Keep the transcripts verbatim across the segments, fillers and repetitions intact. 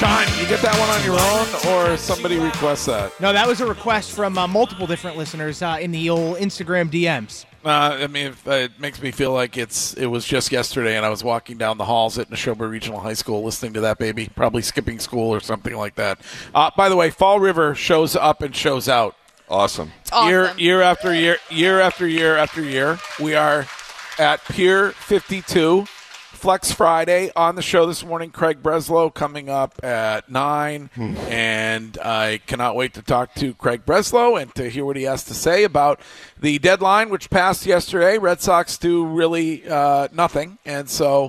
Shine, you get that one on your own, or somebody requests that? No, that was a request from uh, multiple different listeners uh, in the old Instagram D Ms. Uh, I mean, if, uh, it makes me feel like it's it was just yesterday, and I was walking down the halls at Neshoba Regional High School listening to that baby, probably skipping school or something like that. Uh, by the way, Fall River shows up and shows out. Awesome. awesome. Year, year after year, year after year after year, we are at Pier fifty-two. Flex Friday on the show this morning. Craig Breslow coming up at nine, hmm. and I cannot wait to talk to Craig Breslow and to hear what he has to say about the deadline, which passed yesterday. Red Sox do really uh, nothing, and so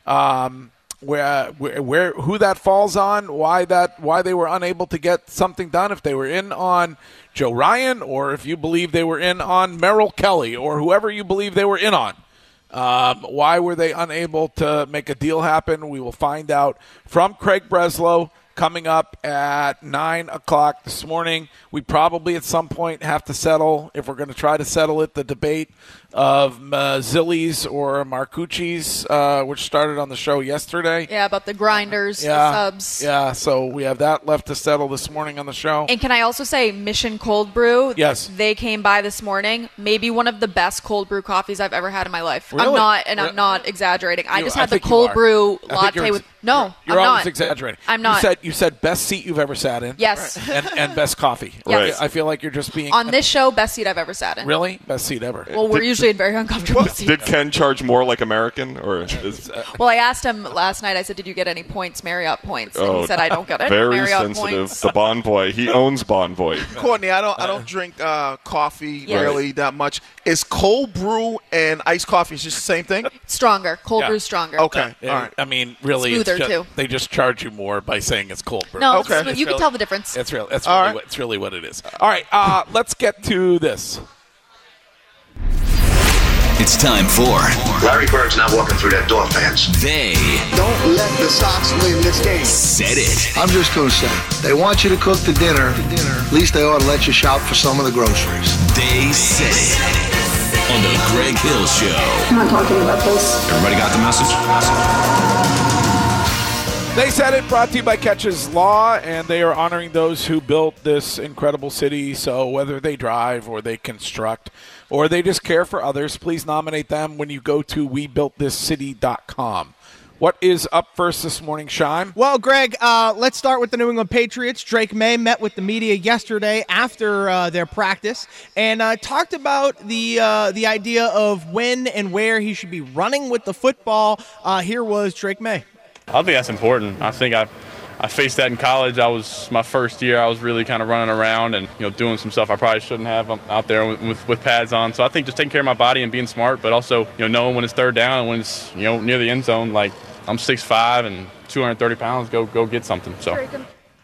um, where, where, where, who that falls on, why that, why they were unable to get something done, if they were in on Joe Ryan, or if you believe they were in on Merrill Kelly, or whoever you believe they were in on. Um, why were they unable to make a deal happen? We will find out from Craig Breslow coming up at nine o'clock this morning. We probably at some point have to settle, if we're going to try to settle it, the debate of Mazzilli's or Marcucci's, uh, which started on the show yesterday. Yeah, about the grinders, yeah, the subs. Yeah, so we have that left to settle this morning on the show. And can I also say Mission Cold Brew? Yes. They came by this morning. Maybe one of the best cold brew coffees I've ever had in my life. Really? I'm not, and Re- I'm not exaggerating. I You- just I had the think you cold are. brew I latte think you're with. ex- No, You're I'm always not. exaggerating. I'm not. You said, you said best seat you've ever sat in. Yes. And, and best coffee. Yes. I feel like you're just being. On this show, best seat I've ever sat in. Really? Best seat ever. Well, we're Did- usually in very uncomfortable seats. Did Ken charge more like American? or is, Well, I asked him last night, I said, did you get any points, Marriott points? And Oh, he said, I don't get any very Marriott sensitive. points. The Bonvoy. He owns Bonvoy. Courtney, I don't I don't drink uh, coffee Yes. really that much. Is cold brew and iced coffee just the same thing? Stronger. Cold Yeah. brew stronger. Okay. Yeah, All right. I mean, really, it's Smoother, just, too. they just charge you more by saying it's cold brew. No, Okay. it's- you can really- tell the difference. It's real. That's All really right. what, it's really what it is. All right, uh, let's get to this. It's time for Larry Bird's not walking through that door, fans. They Don't let the Sox win this game. Said It. I'm just going to say, they want you to cook the dinner. At least they ought to let you shop for some of the groceries. They Said It. On the Greg Hill Show. I'm not talking about this. Everybody got the message? They Said It, brought to you by Catches Law, and they are honoring those who built this incredible city. So whether they drive or they construct or they just care for others, please nominate them when you go to we built this city dot com. What is up first this morning, Shime? Well, Greg, uh, let's start with the New England Patriots. Drake May met with the media yesterday after uh, their practice and uh, talked about the uh, the idea of when and where he should be running with the football. Uh, here was Drake May. I think that's important. I think I I faced that in college. I was my first year. I was really kind of running around and you know doing some stuff I probably shouldn't have out there with, with, with pads on. So I think just taking care of my body and being smart, but also you know knowing when it's third down and when it's you know near the end zone. Like I'm six five and two hundred thirty pounds. Go go get something. So. Uh,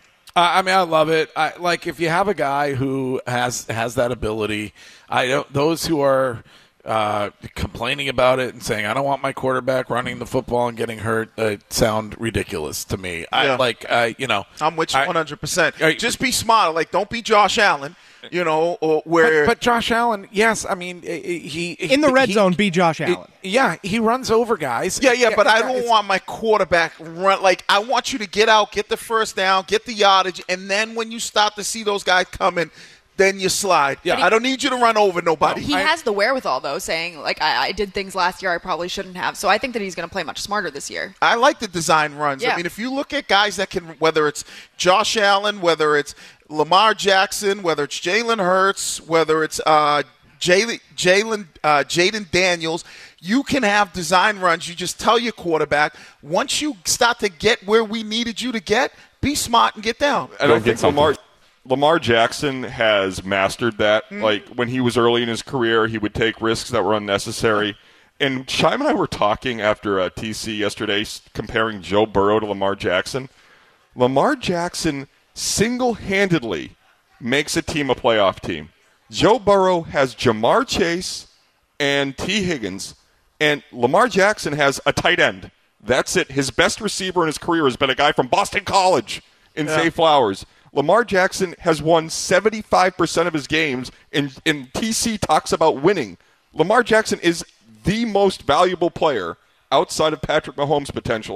I mean, I love it. I, like if you have a guy who has has that ability, I don't, those who are uh, complaining about it and saying I don't want my quarterback running the football and getting hurt uh, sound ridiculous to me. I Yeah. like I you know I'm with you I- one hundred percent. I- Just be smarter. Like, don't be Josh Allen, you know, or where. But, but Josh Allen, yes, I mean he In the red he- zone, be Josh Allen. Yeah, he runs over guys. yeah, yeah, but I don't it's- want my quarterback run. Like, I want you to get out, get the first down, get the yardage, and then when you start to see those guys coming, then you slide. Yeah. I don't need you to run over nobody. He has the wherewithal, though, saying, like, I, I did things last year I probably shouldn't have. So I think that he's going to play much smarter this year. I like the design runs. Yeah. I mean, if you look at guys that can, whether it's Josh Allen, whether it's Lamar Jackson, whether it's Jalen Hurts, whether it's uh, Jalen, Jalen, uh, Jaden Daniels, you can have design runs. You just tell your quarterback, once you start to get where we needed you to get, be smart and get down. I Go don't get think something. Lamar Lamar Jackson has mastered that. Mm-hmm. Like when he was early in his career, he would take risks that were unnecessary. And Shime and I were talking after uh, T C yesterday, s- comparing Joe Burrow to Lamar Jackson. Lamar Jackson single-handedly makes a team a playoff team. Joe Burrow has Jamar Chase and T. Higgins, and Lamar Jackson has a tight end. That's it. His best receiver in his career has been a guy from Boston College in Yeah. Zay Flowers. Lamar Jackson has won seventy-five percent of his games, and, and T C talks about winning. Lamar Jackson is the most valuable player outside of Patrick Mahomes potentially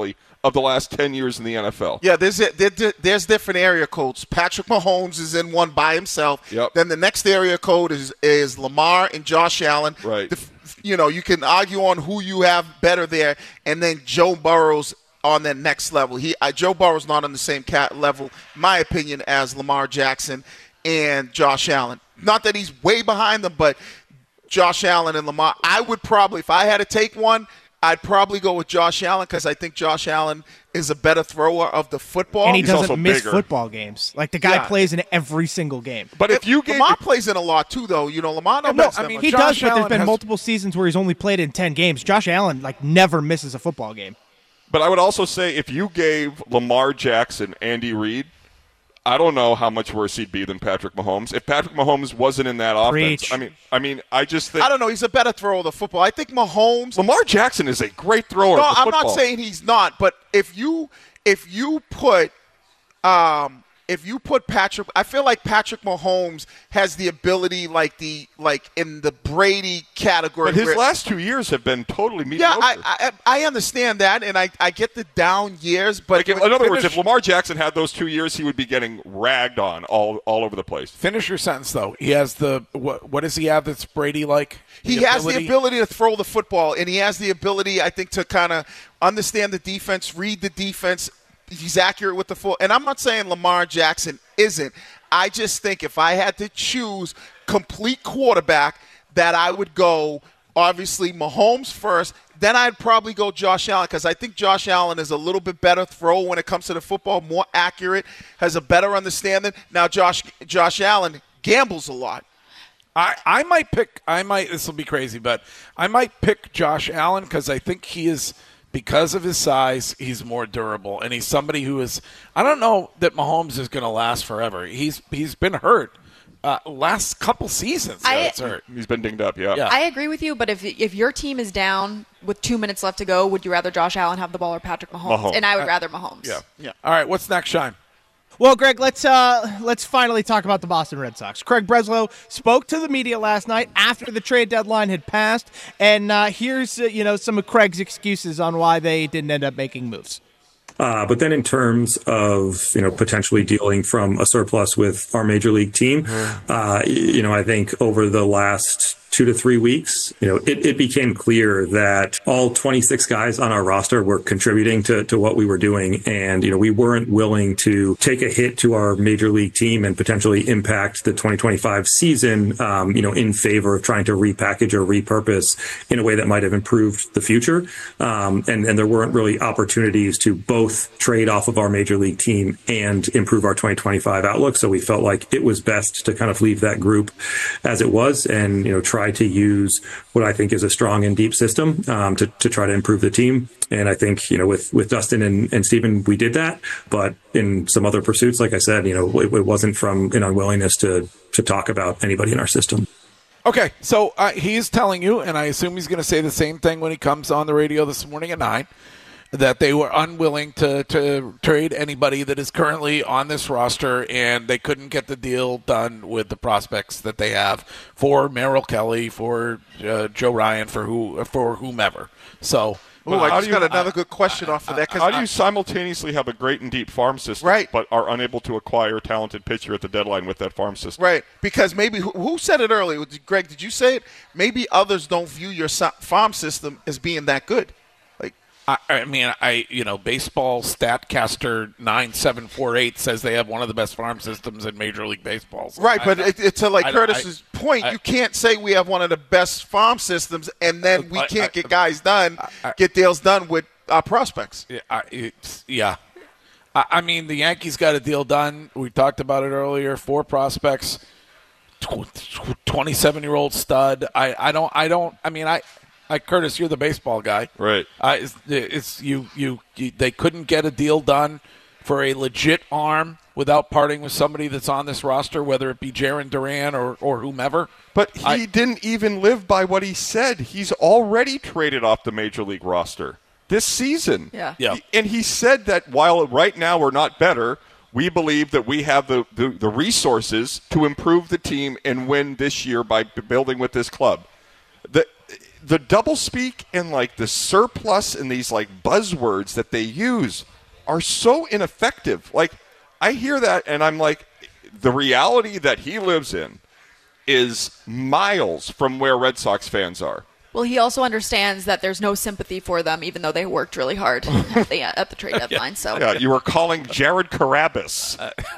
of the last ten years in the N F L. Yeah, there's there, there's different area codes. Patrick Mahomes is in one by himself. Yep. Then the next area code is is Lamar and Josh Allen. Right. The, you know, you can argue on who you have better there, and then Joe Burrow's on that next level. He uh, Joe Burrow's not on the same cat level, in my opinion, as Lamar Jackson and Josh Allen. Not that he's way behind them, but Josh Allen and Lamar, I would probably, if I had to take one, I'd probably go with Josh Allen because I think Josh Allen is a better thrower of the football. And he He's doesn't also miss bigger. football games. Like, the guy Yeah. plays in every single game. But if you gave Lamar plays in a lot too, though. You know, Lamar no, no, misses I that mean, much. He Josh does, but Allen there's been has- multiple seasons where he's only played in ten games. Josh Allen, like, never misses a football game. But I would also say if you gave Lamar Jackson Andy Reid, I don't know how much worse he'd be than Patrick Mahomes. If Patrick Mahomes wasn't in that offense, Preach. I mean, I mean, I just think I don't know. He's a better thrower of the football. I think Mahomes. Lamar Jackson is a great thrower. No, of the I'm football. not saying he's not. But if you if you put um, if you put Patrick, I feel like Patrick Mahomes has the ability, like the like in the Brady category. But his where- last two years have been totally yeah, mediocre. I, I I understand that, and I, I get the down years. But Like, if- in other words, if Lamar Jackson had those two years, he would be getting ragged on all all over the place. Finish your sentence, though. He has the what? What does he have that's Brady like? He has the ability to throw the football, and he has the ability, I think, to kind of understand the defense, read the defense. He's accurate with the full. And I'm not saying Lamar Jackson isn't. I just think if I had to choose complete quarterback, that I would go, obviously, Mahomes first. Then I'd probably go Josh Allen because I think Josh Allen is a little bit better throw when it comes to the football, more accurate, has a better understanding. Now, Josh Josh Allen gambles a lot. I, I might pick. I might. This will be crazy, but I might pick Josh Allen because I think he is, because of his size, he's more durable, and he's somebody who is. I don't know that Mahomes is going to last forever. He's he's been hurt uh, last couple seasons. I- yeah, it's hurt. He's been dinged up, yeah. Yeah. I agree with you, but if if your team is down with two minutes left to go, would you rather Josh Allen have the ball or Patrick Mahomes? Mahomes. And I would rather Mahomes. Yeah. Yeah. All right, what's next, Shine? Well, Greg, let's uh, let's finally talk about the Boston Red Sox. Craig Breslow spoke to the media last night after the trade deadline had passed, and uh, here's uh, you know some of Craig's excuses on why they didn't end up making moves. Uh, but then in terms of, you know, potentially dealing from a surplus with our major league team, uh, you know, I think over the last two to three weeks, you know, it, it became clear that all twenty-six guys on our roster were contributing to, to what we were doing. And, you know, we weren't willing to take a hit to our major league team and potentially impact the twenty twenty-five season, um, you know, in favor of trying to repackage or repurpose in a way that might have improved the future. Um, and, and there weren't really opportunities to both trade off of our major league team and improve our twenty twenty-five outlook. So we felt like it was best to kind of leave that group as it was and, you know, try to use what I think is a strong and deep system um, to, to try to improve the team. And I think, you know, with, with Dustin and, and Steven, we did that. But in some other pursuits, like I said, you know, it, it wasn't from an unwillingness to, to talk about anybody in our system. Okay, so uh, he's telling you, and I assume he's going to say the same thing when he comes on the radio this morning at nine, that they were unwilling to, to trade anybody that is currently on this roster, and they couldn't get the deal done with the prospects that they have for Merrill Kelly, for uh, Joe Ryan, for who, for whomever. So, Oh, I how just do you- got another good question off of that. 'cause How do I- you simultaneously have a great and deep farm system, Right. but are unable to acquire a talented pitcher at the deadline with that farm system? Right, because maybe who, who said it earlier? Greg, did you say it? Maybe others don't view your so- farm system as being that good. Like, I, I mean, I you know, Baseball Statcaster nine seven four eight says they have one of the best farm systems in Major League Baseball. So right, I- but it, it, to like I- Curtis's I- point, I- you can't say we have one of the best farm systems, and then we I- can't I- get guys done, I- get deals done with our prospects. Yeah, I, it's, yeah. I, I mean, the Yankees got a deal done. We talked about it earlier. Four prospects, twenty-seven-year-old stud. I, I don't. I don't. I mean, I. I Curtis, you're the baseball guy, Right. I, it's, it's you, you. You. They couldn't get a deal done for a legit arm without parting with somebody that's on this roster, whether it be Jarren Duran or, or whomever. But he I- didn't even live by what he said. He's already traded off the Major League roster this season. Yeah. Yeah. And he said that while right now we're not better, we believe that we have the, the, the resources to improve the team and win this year by b- building with this club. The, the doublespeak and like the surplus and these like buzzwords that they use are so ineffective. Like, I hear that and I'm like, the reality that he lives in is miles from where Red Sox fans are. Well, he also understands that there's no sympathy for them, even though they worked really hard at, the, at the trade deadline. So, yeah, you were calling Jared Carabas.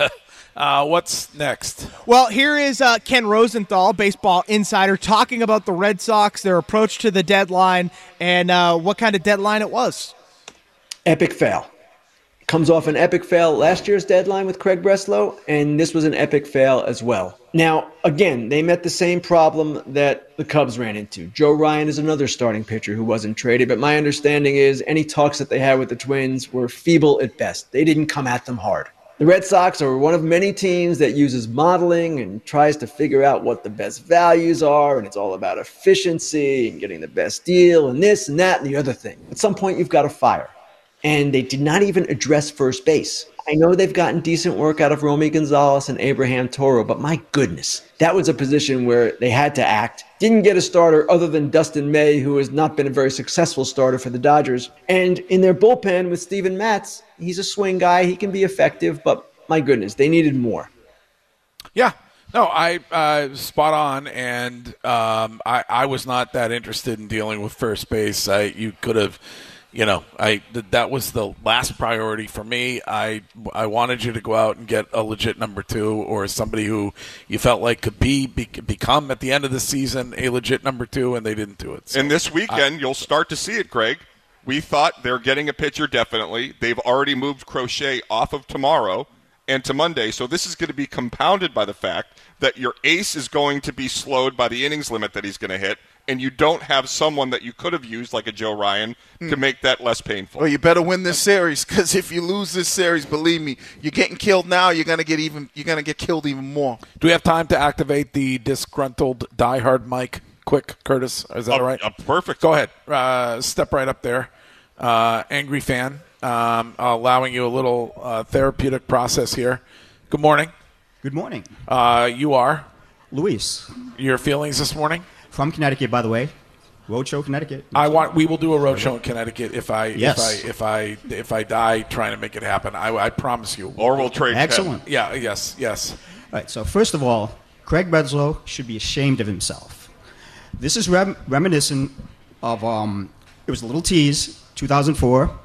Uh, what's next? Well, here is uh, Ken Rosenthal, baseball insider, talking about the Red Sox, their approach to the deadline, and uh, what kind of deadline it was. Epic fail. Comes off an epic fail last year's deadline with Craig Breslow, and this was an epic fail as well. Now, again, they met the same problem that the Cubs ran into. Joe Ryan is another starting pitcher who wasn't traded, but my understanding is any talks that they had with the Twins were feeble at best. They didn't come at them hard. The Red Sox are one of many teams that uses modeling and tries to figure out what the best values are, and it's all about efficiency and getting the best deal and this and that and the other thing. At some point, you've got to fire. And they did not even address first base. I know they've gotten decent work out of Romy Gonzalez and Abraham Toro, but my goodness, that was a position where they had to act. Didn't get a starter other than Dustin May, who has not been a very successful starter for the Dodgers. And in their bullpen with Steven Matz, he's a swing guy. He can be effective, but my goodness, they needed more. Yeah. No, I uh, spot on, and um, I, I was not that interested in dealing with first base. I, you could have... You know, I th- that was the last priority for me. I I wanted you to go out and get a legit number two or somebody who you felt like could be, be become at the end of the season a legit number two, and they didn't do it. So, and this weekend, I, you'll start to see it, Greg. We thought they're getting a pitcher definitely. They've already moved Crochet off of tomorrow and to Monday, so this is going to be compounded by the fact that your ace is going to be slowed by the innings limit that he's going to hit, and you don't have someone that you could have used like a Joe Ryan mm. to make that less painful. Well, you better win this series, because if you lose this series, believe me, you're getting killed now. You're gonna get even. You're gonna get killed even more. Do we have time to activate the disgruntled diehard mic? Quick, Curtis. Is that uh, all right? Uh, perfect. Go ahead. Uh, step right up there. Uh, angry fan, um, allowing you a little uh, therapeutic process here. Good morning. Good morning. Uh, you are Luis. Your feelings this morning? From Connecticut, by the way. Roadshow, Connecticut. I want. We will do a roadshow in Connecticut if I yes. if I if I if I die trying to make it happen. I, I promise you. Or we'll trade. Excellent. Ken. Yeah. Yes. Yes. All right. So first of all, Craig Breslow should be ashamed of himself. This is rem- reminiscent of um. It was a little tease. two thousand four.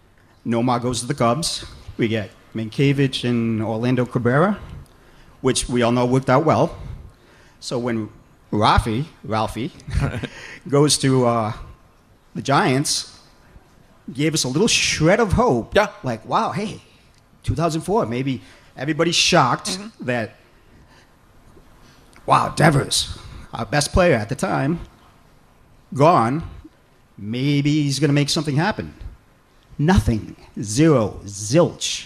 Nomar goes to the Cubs. We get Mankiewicz and Orlando Cabrera, which we all know worked out well. So when Rafi, Ralphie, goes to uh, the Giants, gave us a little shred of hope. Yeah. Like, wow, hey, two thousand four, maybe everybody's shocked mm-hmm. that, wow, Devers, our best player at the time, gone. Maybe he's going to make something happen. Nothing. Zero. Zilch.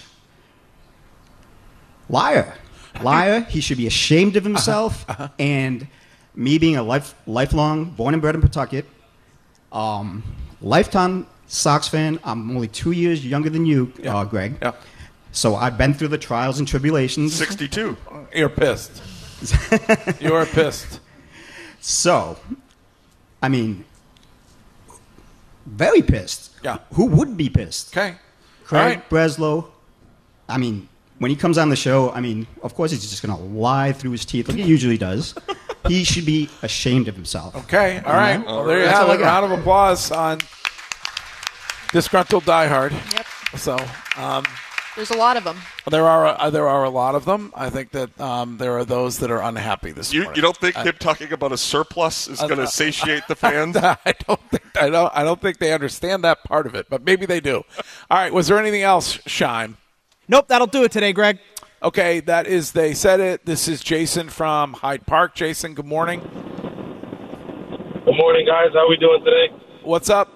Liar. Liar. He should be ashamed of himself. Uh-huh. Uh-huh. And me being a life, lifelong, born and bred in Pawtucket, um, lifetime Sox fan. I'm only two years younger than you, yeah. uh, Greg. Yeah. So I've been through the trials and tribulations. sixty-two. You're pissed. You're pissed. So, I mean, very pissed. Yeah. Who would be pissed? Okay. Craig right. Breslow, I mean, when he comes on the show, I mean, of course he's just going to lie through his teeth like he usually does. He should be ashamed of himself. Okay. All right. You know? Well, there you That's have all it. I got. Round of applause on Disgruntled Diehard. Yep. So, um, there's a lot of them. There are uh, there are a lot of them. I think that um, there are those that are unhappy this you, morning. You don't think I, him talking about a surplus is uh, going to satiate the fans? I don't think I don't I don't think they understand that part of it, but maybe they do. All right. Was there anything else, Shime? Nope. That'll do it today, Greg. Okay. That is they said it. This is Jason from Hyde Park. Jason, good morning. Good morning, guys. How are we doing today? What's up?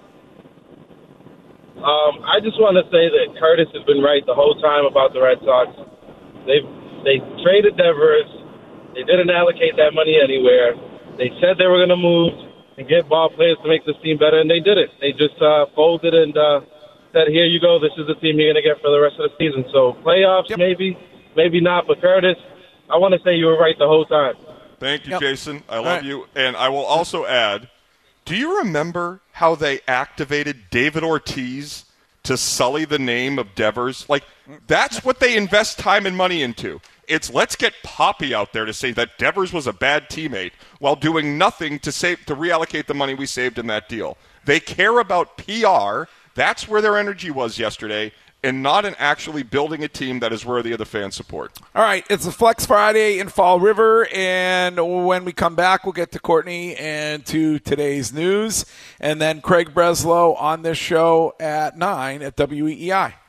Um, I just want to say that Curtis has been right the whole time about the Red Sox. They've they traded Devers. They didn't allocate that money anywhere. They said they were going to move and get ball players to make this team better, and they did it. They just uh, folded and uh, said, here you go. This is the team you're going to get for the rest of the season. So playoffs, yep. maybe, maybe not. But Curtis, I want to say you were right the whole time. Thank you, yep. Jason. I love right. you. And I will also add, Do you remember how they activated David Ortiz to sully the name of Devers? Like, that's what they invest time and money into. It's let's get Poppy out there to say that Devers was a bad teammate while doing nothing to save to reallocate the money we saved in that deal. They care about P R. That's where their energy was yesterday, and not in actually building a team that is worthy of the fan support. All right, it's a Flex Friday in Fall River, and when we come back, we'll get to Courtney and to today's news, and then Craig Breslow on this show at nine at W E E I.